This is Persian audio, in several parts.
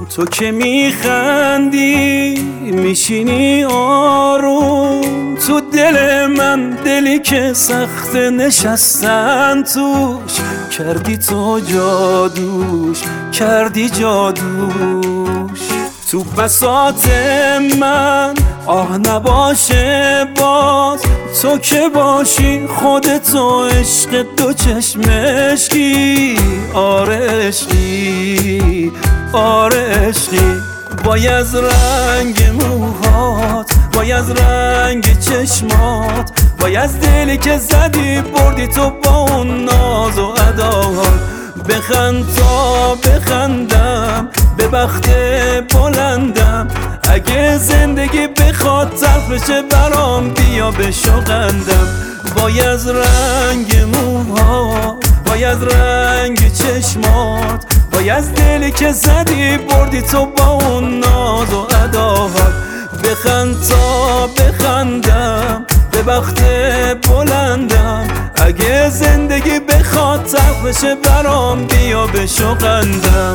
تو که میخندی میشینی آروم، تو دل من دلی که سخت نشستن توش، کردی تو جادوش، کردی جادوش. تو بساط من آه نباشه باز، تو که باشی خودتو عشق دو چشم عشقی، آره عشقی، آره عشقی. وای از رنگ موهات، وای از رنگ چشمات، وای از دلی که زدی بردی تو با اون ناز و اداهات. بخند تا بخندم به بخت بلندم، اگه زندگی بخواد تلخ بشه برام بیا بشقندم. وای از رنگ موهات، وای از رنگ چشمات، وای از دلی که زدی بردی تو با اون ناز و اداهات. بخند تا بخندم به بخت بلندم، اگه زندگی بخواد تلخ بشه برام بیا بشقندم.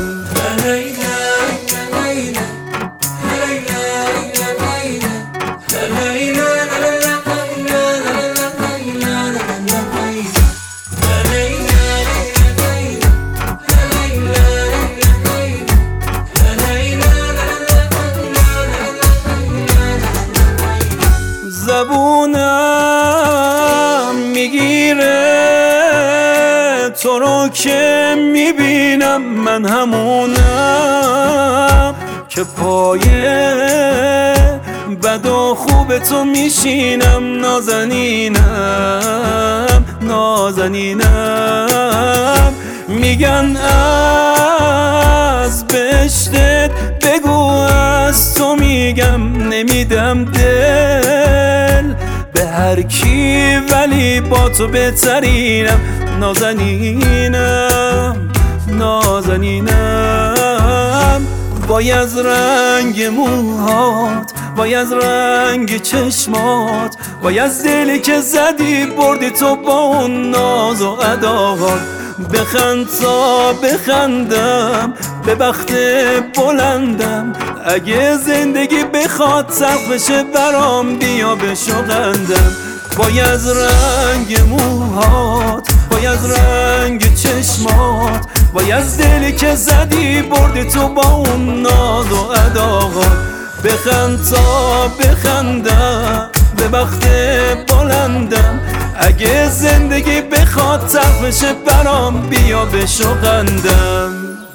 زبونم میگیره تو رو که میبینم، من همونم که پای بد و خوب تو میشینم. نازنینم، نازنینم. میگن از بهشتت بگو از تو میگم، نمیدم دل به هر کی ولی با تو بهترینم. نازنینم، نازنینم. وای از رنگ موهات، وای از رنگ چشمات، وای از دلی که زدی بردی تو با اون ناز و اداهات. بخند تا بخندم به بخت بلندم، اگه زندگی بخواد تلخ بشه برام بیا بشقندم. وای از رنگ موهات، وای از رنگ چشمات، وای از دلی که زدی بردی تو با اون ناز و اداهات. بخند تا بخندم به بخت بلندم، اگه زندگی بخواد تلخ بشه برام بیا بشقندم.